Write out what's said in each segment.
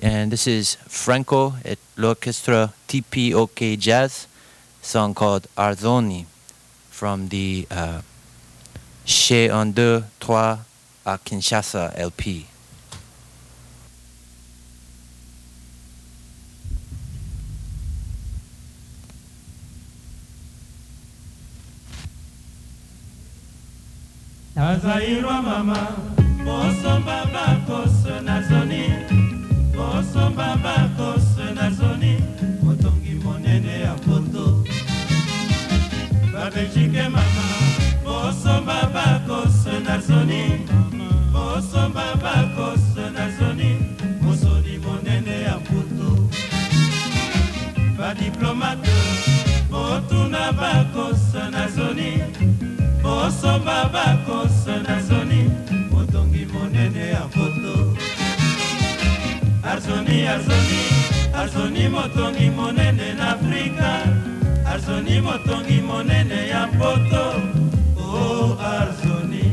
and this is Franco at l'Orchestra TPOK Jazz, song called Arzoni from the Chez un deux trois à Kinshasa LP. Azairwa mama, bosomba bakos na zoni, bosomba bakos na zoni, motongi monene ya poto. Babelgique mama, bosomba bakos na zoni, bosomba bakos na zoni, mosoni monene ya poto. Badiplomate, botuna bakos na zoni. Bosomba bakos na zoni, motongi monene ya poto. Arzoni, Arzoni, Arzoni motongi monene na Afrika. Arzoni motongi monene ya poto. Oh Arzoni.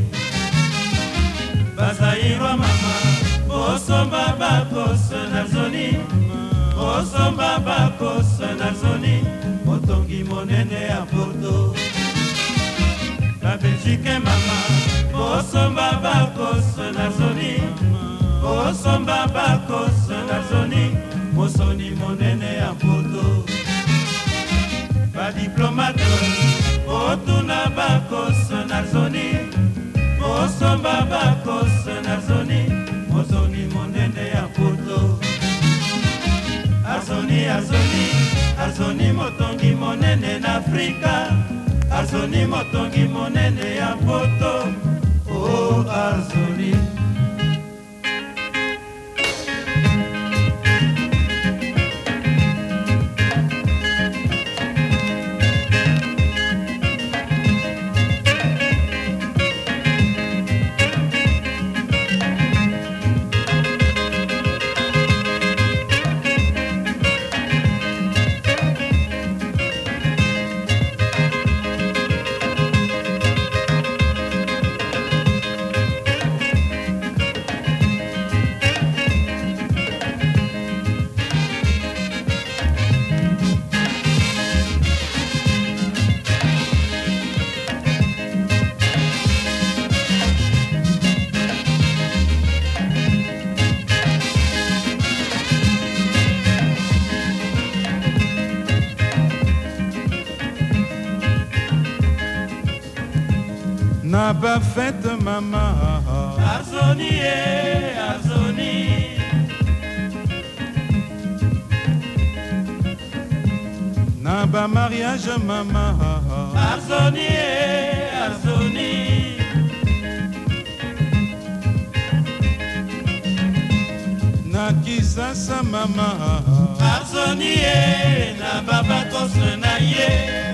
Bazairwa mama, bosomba bakos na zoni. Bosomba bakos na zoni, motongi monene ya poto. Belgique mama, bosomba bakos na zoni, bosomba bakos na zoni, mosoni monene ya poto. Badiplomate, botuna bakos na zoni, bosomba bakos na zoni, mosoni monene ya poto. Arzoni, Arzoni, Arzoni motongi monene na Afrika. Arzoni motongi monene ya poto. Oh Arzoni. Na ba fête mama, Arzoni, Arzoni. Na ba mariage mama, Arzoni, Arzoni. Na Kisasa mama, Arzoni, na baba kos na ye.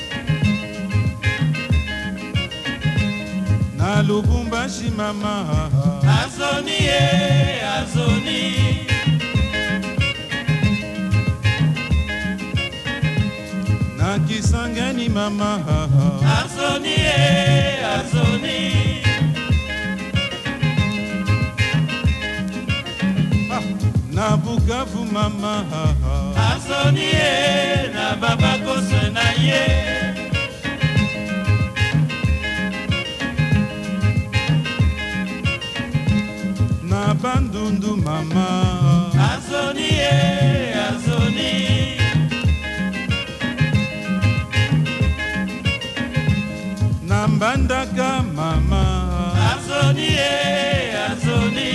na Lubumbashi mama, Arzoni, Arzoni. na Kisangani mama, Arzoni, Arzoni. na Bukavu mama, Arzoni, na baba kos na ye. na Bandundu mama, Arzoni, Arzoni. na Mbandaka mama, Arzoni, Arzoni.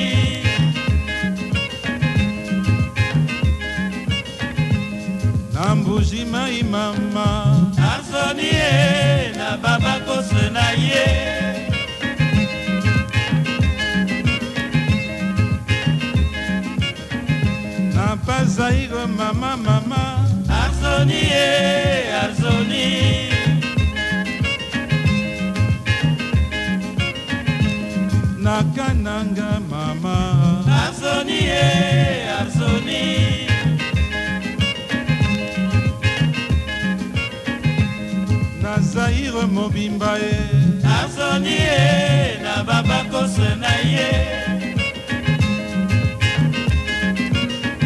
na Mbujimai mama, Arzoni, na baba kos na ye. na Bazaire mama mama, Arzoni, Arzoni. na Kananga mama, Arzoni, Arzoni. na Zaire mobimba Arzoni, na baba kos na ye.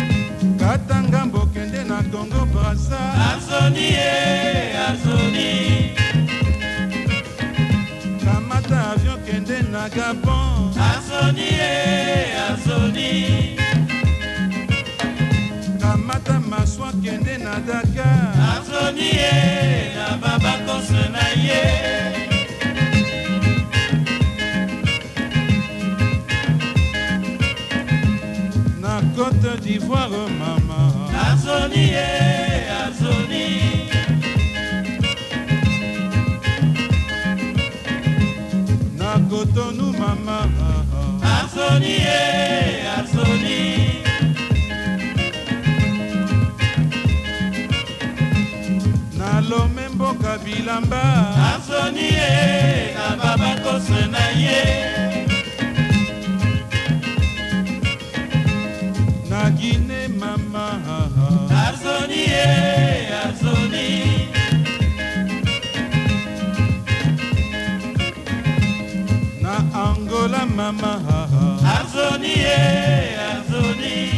Gabon. Azoni Azoni. Kamata maswa kende na Dakar. Azoni na baba kose na ye. Na Côte d'Ivoire mama. Azoni Azoni. Na Cotonou mama. Azoni Azoni. Na Lomé mboka bilamba. Azoni na baba kose na ye. Na Guinée mama. Azoni Azoni. Na Angola mama. Azoni Azoni.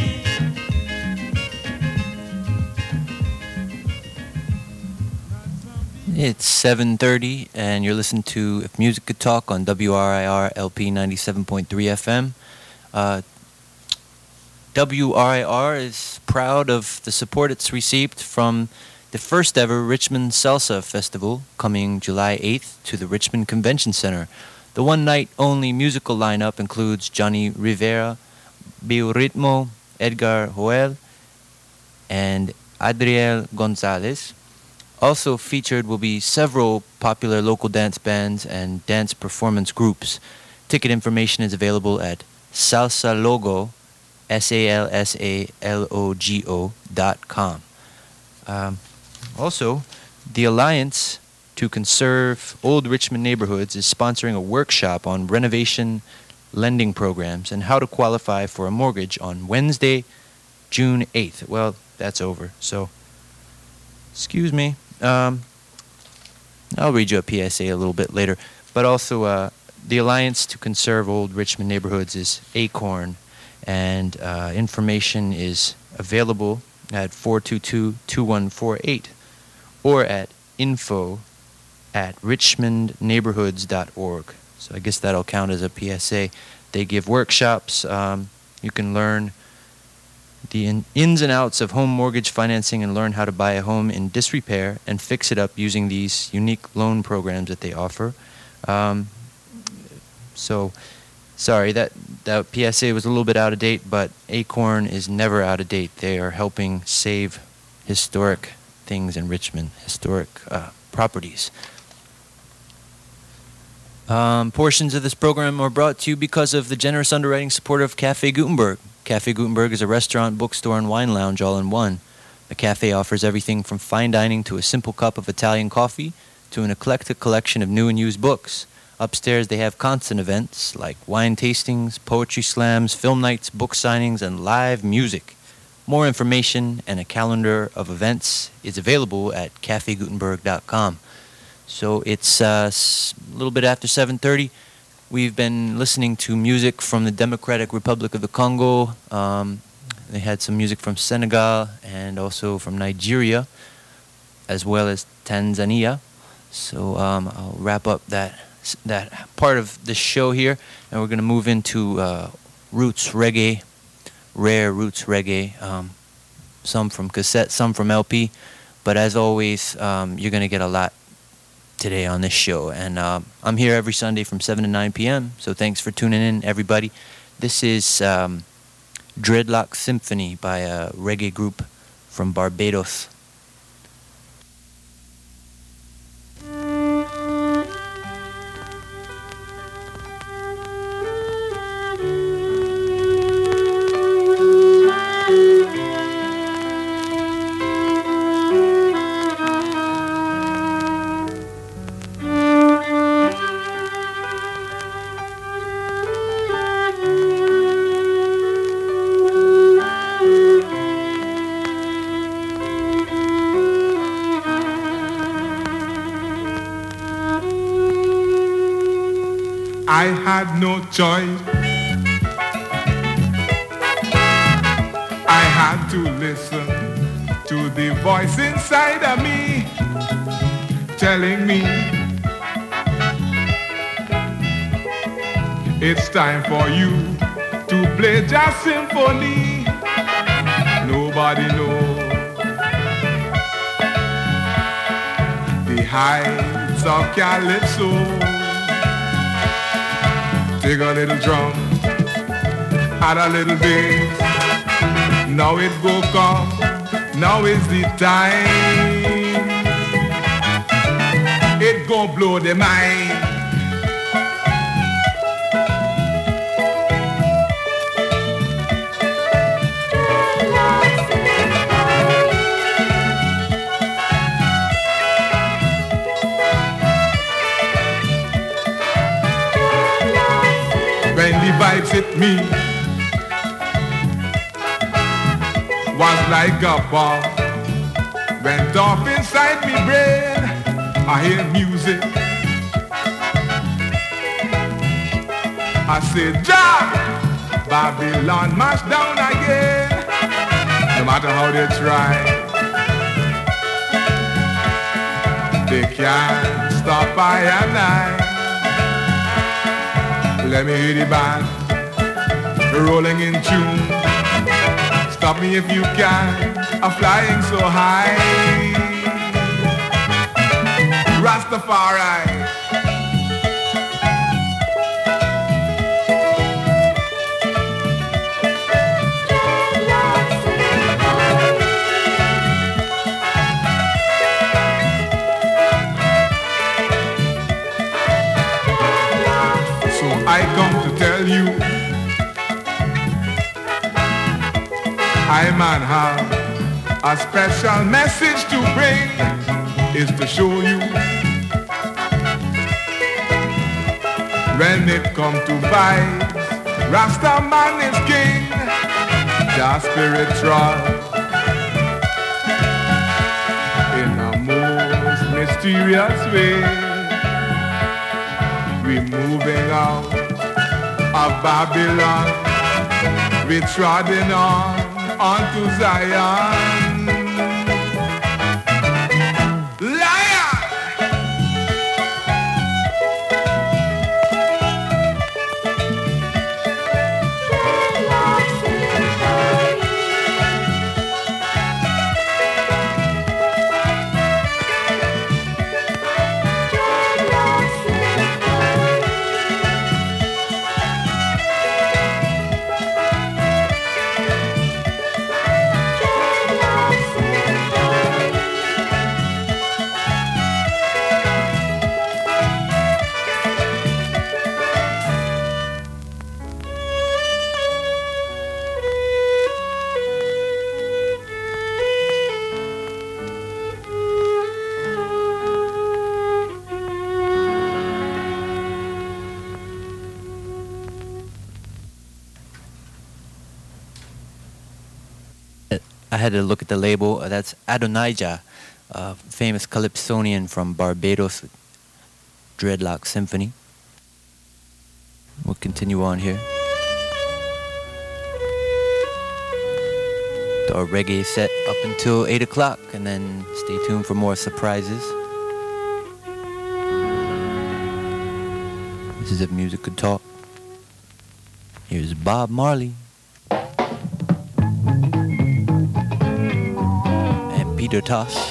It's 7:30, and you're listening to If Music Could Talk on WRIR LP 97.3 FM. WRIR is proud of the support it's received from the first ever Richmond Salsa Festival coming July 8th to the Richmond Convention Center. The one-night only musical lineup includes Johnny Rivera, Bioritmo, Edgar Joel, and Adriel Gonzalez. Also featured will be several popular local dance bands and dance performance groups. Ticket information is available at salsalogo, salsalogo.com. Also, the Alliance to Conserve Old Richmond Neighborhoods is sponsoring a workshop on renovation lending programs and how to qualify for a mortgage on Wednesday, June 8th. Well, that's over, so excuse me. I'll read you a PSA a little bit later. But also, the Alliance to Conserve Old Richmond Neighborhoods is ACORN, and information is available at 422-2148 or at info@richmondneighborhoods.org. So I guess that'll count as a PSA. They give workshops. You can learn the ins and outs of home mortgage financing and learn how to buy a home in disrepair and fix it up using these unique loan programs that they offer. So, sorry, that PSA was a little bit out of date, but ACORN is never out of date. They are helping save historic things in Richmond, historic properties. Portions of this program are brought to you because of the generous underwriting support of Café Gutenberg. Café Gutenberg is a restaurant, bookstore, and wine lounge all in one. The cafe offers everything from fine dining to a simple cup of Italian coffee to an eclectic collection of new and used books. Upstairs they have constant events like wine tastings, poetry slams, film nights, book signings, and live music. More information and a calendar of events is available at cafegutenberg.com. So it's a little bit after 7:30. We've been listening to music from the Democratic Republic of the Congo. They had some music from Senegal and also from Nigeria, as well as Tanzania. So I'll wrap up that part of the show here, and we're going to move into roots reggae, rare roots reggae, some from cassette, some from LP. But as always, you're going to get a lot today on this show, and I'm here every Sunday from 7 to 9 p.m., so thanks for tuning in, everybody. This is Dreadlock Symphony by a reggae group from Barbados. I had no choice. I had to listen to the voice inside of me telling me It's time for you to play jazz symphony. Nobody knows the heights of calypso. Take a little drum, add a little bass. Now it go come, now is the time. It go blow the mind. When the vibes hit me, was like a bomb. Went off inside me brain. I hear music. I said, Jah, Babylon mash down again. No matter how they try, they can't stop I and I. Let me hear the band rolling in tune. Stop me if you can, I'm flying so high. Rastafari. So I come to tell you, I man have a special message to bring, is to show you when it come to vibes, Rasta man is king, just spiritual in a most mysterious way. We moving out of Babylon, we trotting onto Zion. Lion! I had to look at the label. That's Adonijah, famous calypsonian from Barbados with Dreadlock Symphony. We'll continue on here. Our reggae set up until 8 o'clock, and then stay tuned for more surprises. This is If Music Could Talk. Here's Bob Marley. Peter Tosh.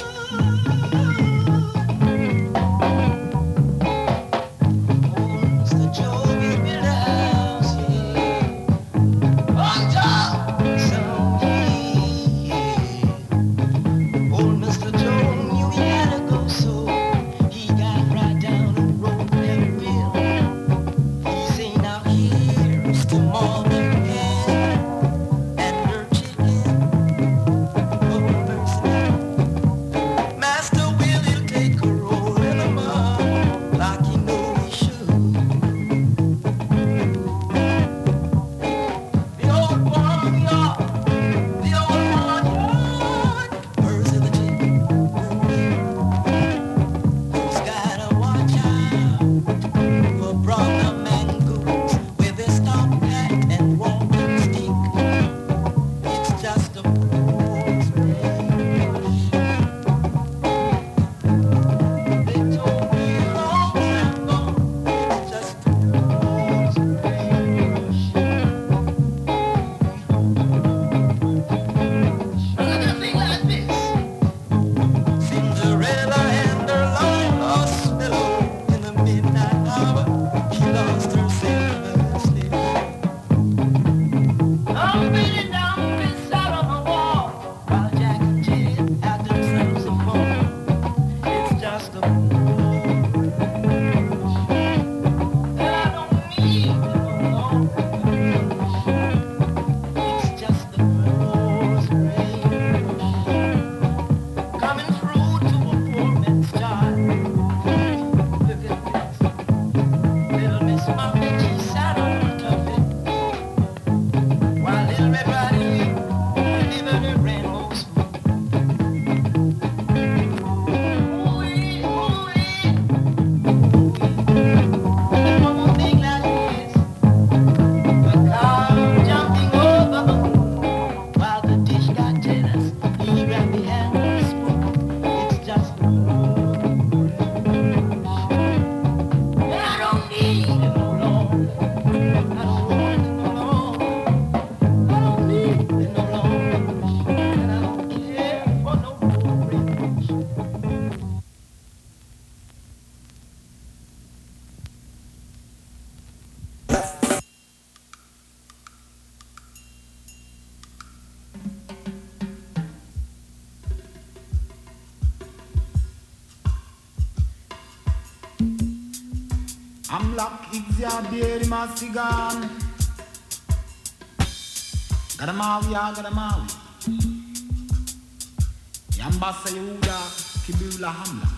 Amlak igzia bieri masigan. Garamawi ya garamawi. Yambasa Yehuda kibula hamlak.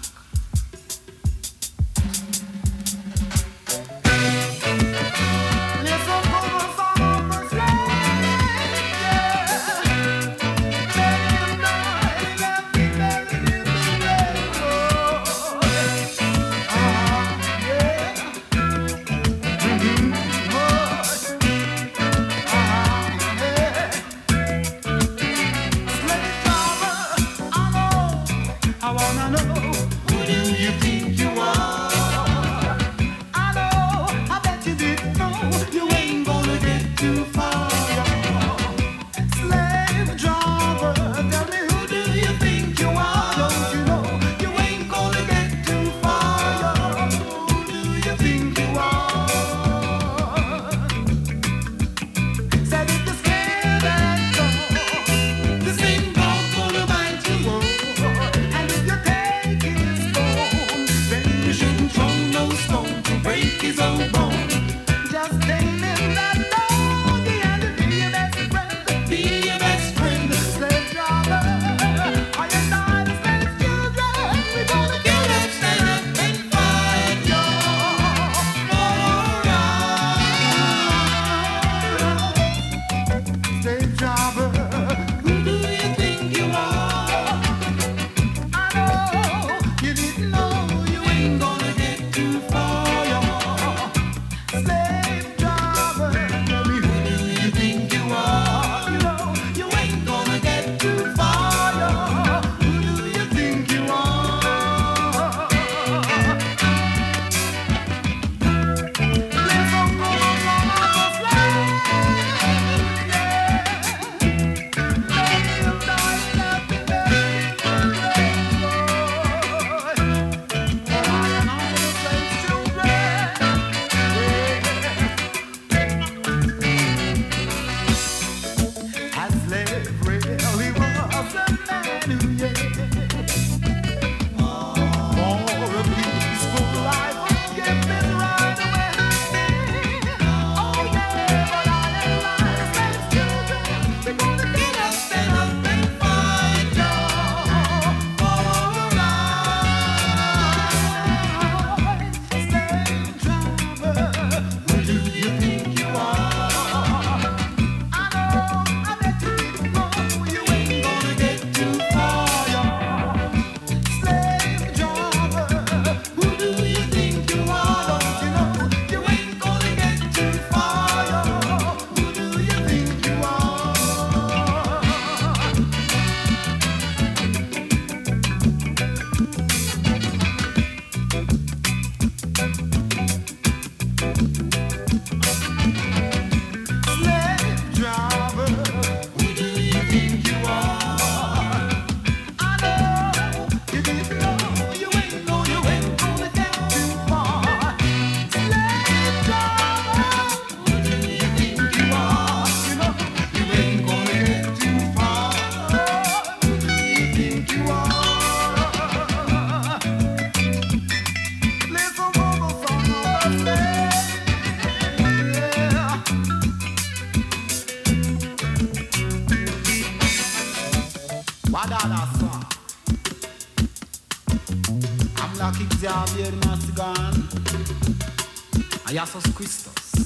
Ayasos Christos.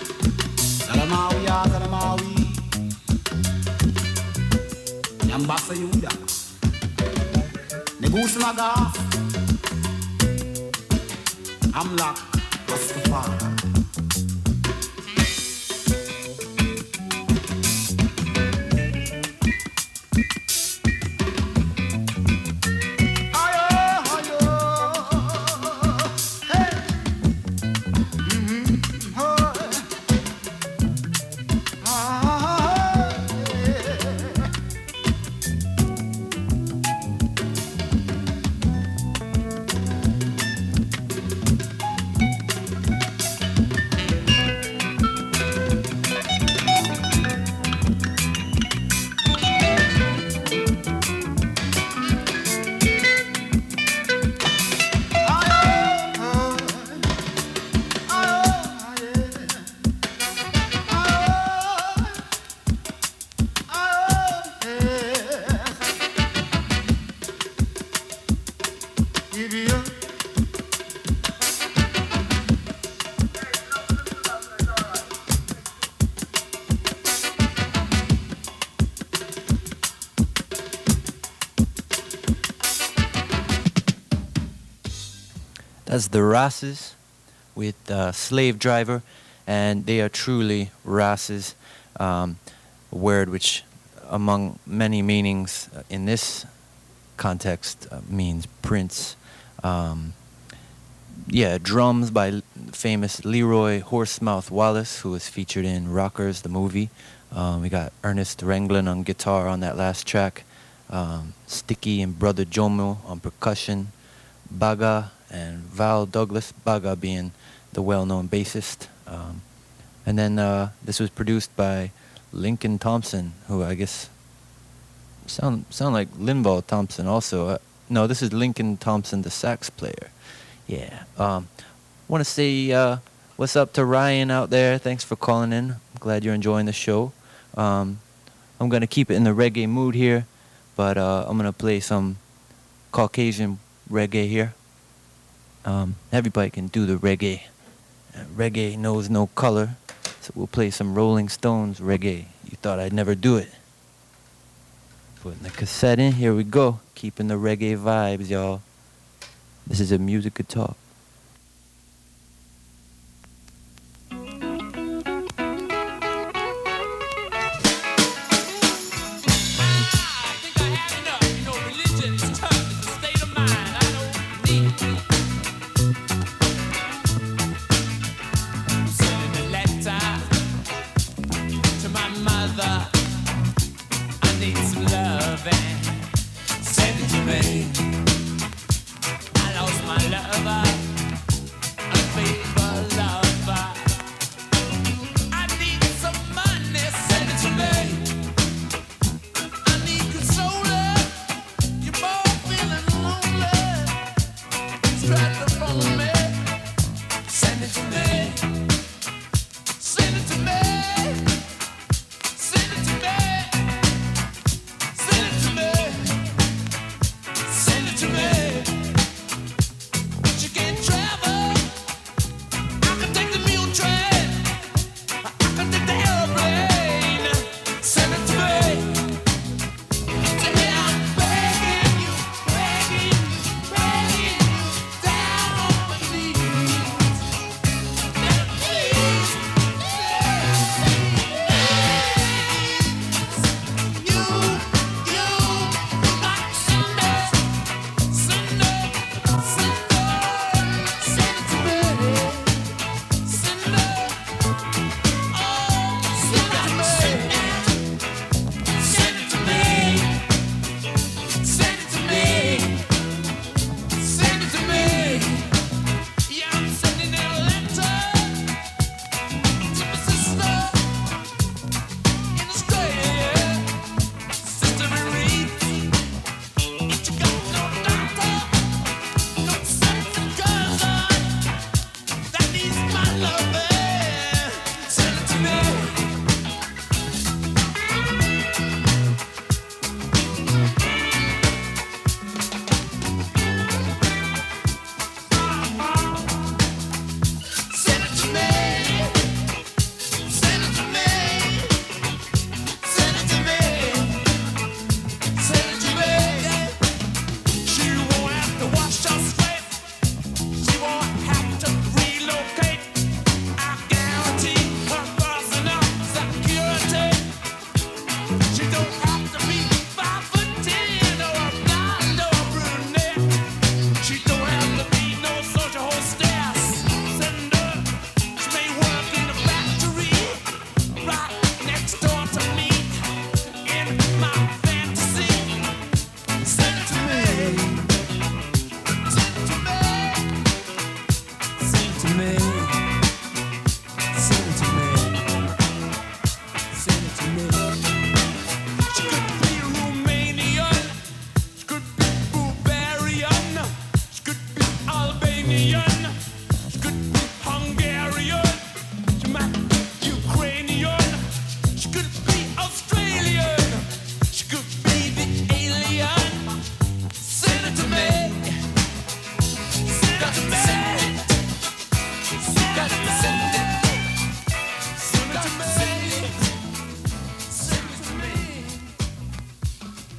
Garamawi ya garamawi. Yambasa Yehuda. Negus Nagas. Amlak Rastafari. That's the Rasses with Slave Driver, and they are truly Rasses, a word which, among many meanings in this context, means prince. Drums by famous Leroy Horsemouth Wallace, who was featured in Rockers, the movie. We got Ernest Ranglin on guitar on that last track. Sticky and Brother Jomo on percussion. Baga and Val Douglas, Baga being the well-known bassist. And then this was produced by Lincoln Thompson, who I guess sound like Linval Thompson also. No, this is Lincoln Thompson, the sax player. Yeah. Want to say what's up to Ryan out there. Thanks for calling in. I'm glad you're enjoying the show. I'm going to keep it in the reggae mood here, but I'm going to play some Caucasian reggae here. Everybody can do the reggae. Reggae knows no color, so we'll play some Rolling Stones reggae. You thought I'd never do it. Putting the cassette in, here we go. Keeping the reggae vibes, y'all. This is a music guitar.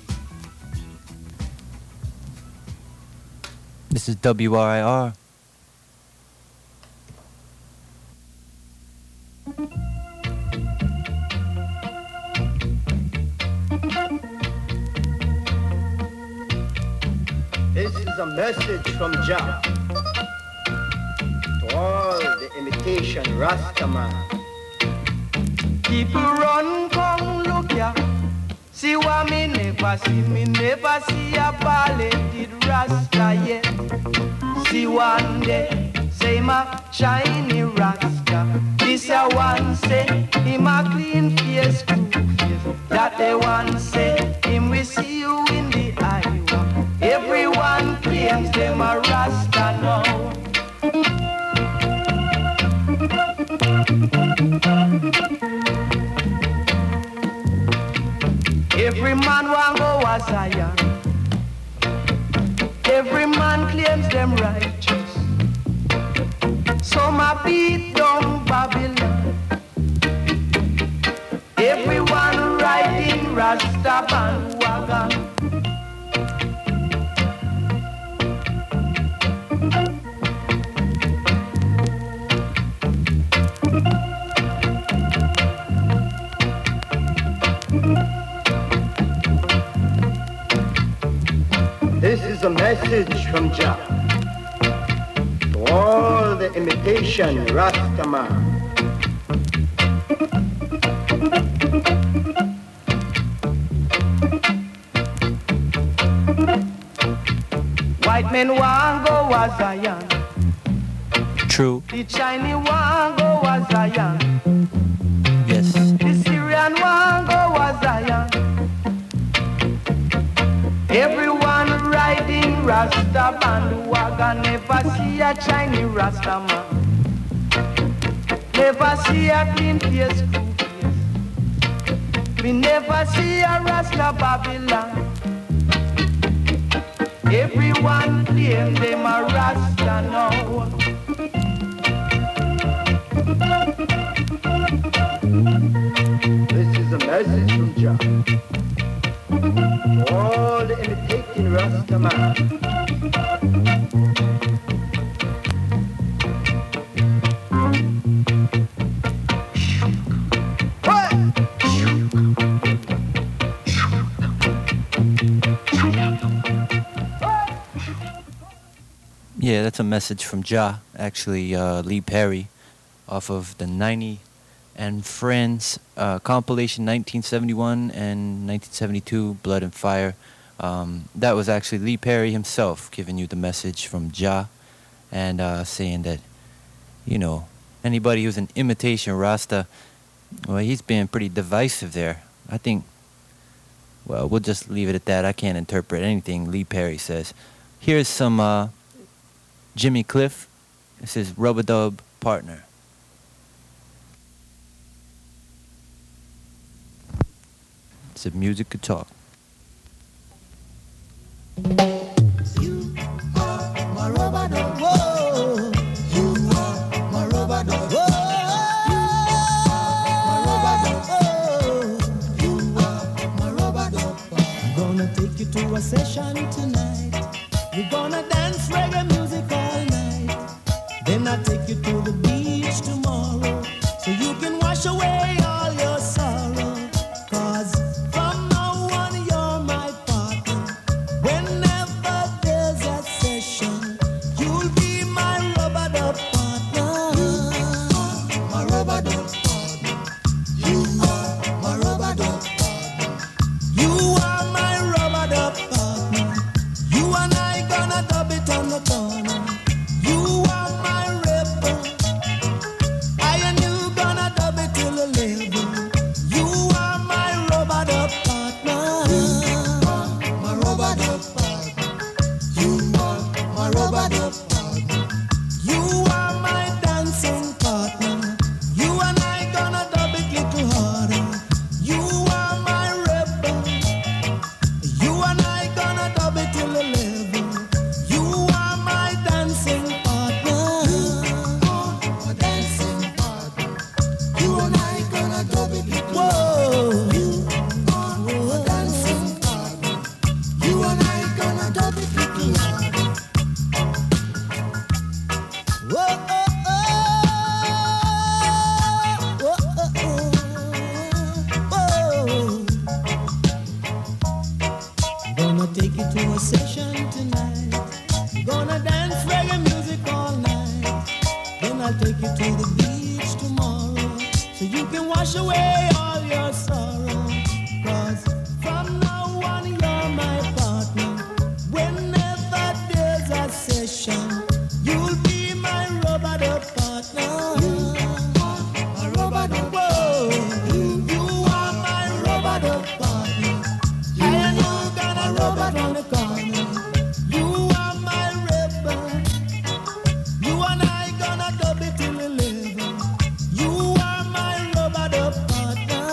This is WRIR is a message from Jah to all the imitation Rastaman. People run, come look ya. See what me never see a balleted Rasta yet. See one day, say my shiny Rasta. This a one say, him a clean face, cool face. That the one say, him we see you in the eye. Everyone claims them a Rasta now. Every man want go a Zion. Every man claims them righteous. Some a beat down Babylon. Everyone riding Rasta bandwagon. This is a message from Jah to all the imitation Rastaman. White men want go a Zion. True. The Chinese want go a Zion. Yes. The Syrian want go a Zion. Everyone riding Rasta bandwagon. Never see a Chinese Rasta man. Never see a clean face, cool face. We never see a Rasta Babylon. Everyone claim them a Rasta now. This is a message from Jah to all the imitating Rastaman. Yeah, that's a message from Jah. Actually, Lee Perry, off of the 90 and Friends compilation 1971 and 1972, Blood and Fire. That was actually Lee Perry himself giving you the message from Jah and saying that, you know, anybody who's an imitation Rasta, well, he's being pretty divisive there. I think, well, we'll just leave it at that. I can't interpret anything Lee Perry says. Here's some Jimmy Cliff. This is Rub-a-Dub Partner. It's a music could talk. You are my rub-a-dub. Whoa. You are my rub-a-dub. Whoa. My rub-a-dub. You are my rub-a-dub. I'm gonna take you to a session tonight. We're gonna dance reggae music all night. Then I'll take you to the beach tomorrow, so you can wash away all your sorrow. 'Cause from now on you're my partner. Whenever there's a session, you'll be my rub-a-dub partner. My rub-a-dub partner. You are my rub-a-dub partner. You are my rub-a-dub partner. You and I gonna dub it on the your sorrow. 'Cause from now on you're my partner. Whenever there's a session, you'll be my rub-a-dub partner. A rub-a-dub, whoa. You are my rub-a-dub partner. And you're gonna rub it on the corner. You are my rebel. You and I gonna dub it till we live. You are my rub-a-dub partner.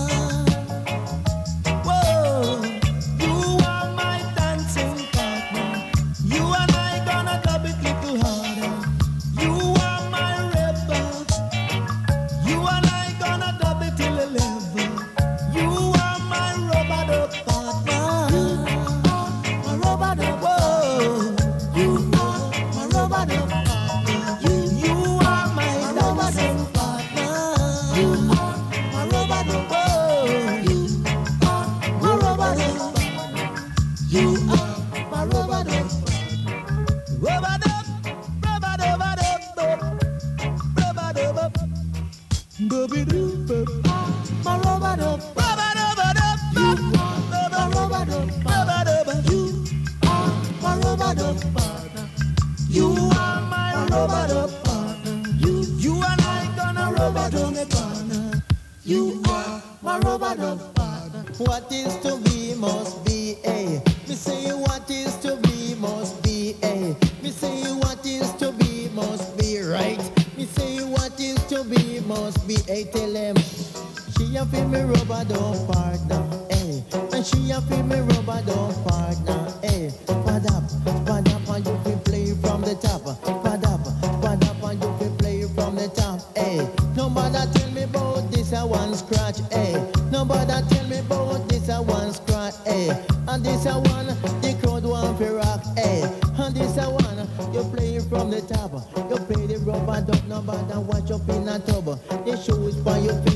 Whoa. You are my dancing partner. You and I gonna dub it little harder. You are my rebel. You and I gonna dub it till we live. You are my rub-a-dub partner. My rub-a-dub, whoa. You are my rub-a-dub partner. You are my dancing partner. You are my rub-a-dub, whoa. You are my rub-a-dub partner. You are my rub-a-dub partner. Rub-a-dub, rub-a-dub-a-dub, rub-a-dub-a-dub. Dub-a-dub-a-dub. My rub-a-dub, rub-a-dub-a-dub. You are my rub-a-dub partner. You are my rub-a-dub partner. You are my rub-a-dub partner. You and I gonna rub-a-dub the corner. You are my rub-a-dub partner. What is to be must be, eh? Me say what is to be must be, eh? Me say what is to be must be, right? Me say what is to be must be, eh? Tell them. She a feel me rub-a-dub partner, eh? And she a feel me rub-a-dub partner, eh? Padap, and you can play from the top. Padap, and you can play from the top, eh? Nobody tell me about this a one scratch, eh? Nobody tell me about this a one scratch, eh? And this a one, the crowd want to rock, eh? And this a one, you play from the top. You play the rubber dub, nobody watch up in a tub. The shoes by your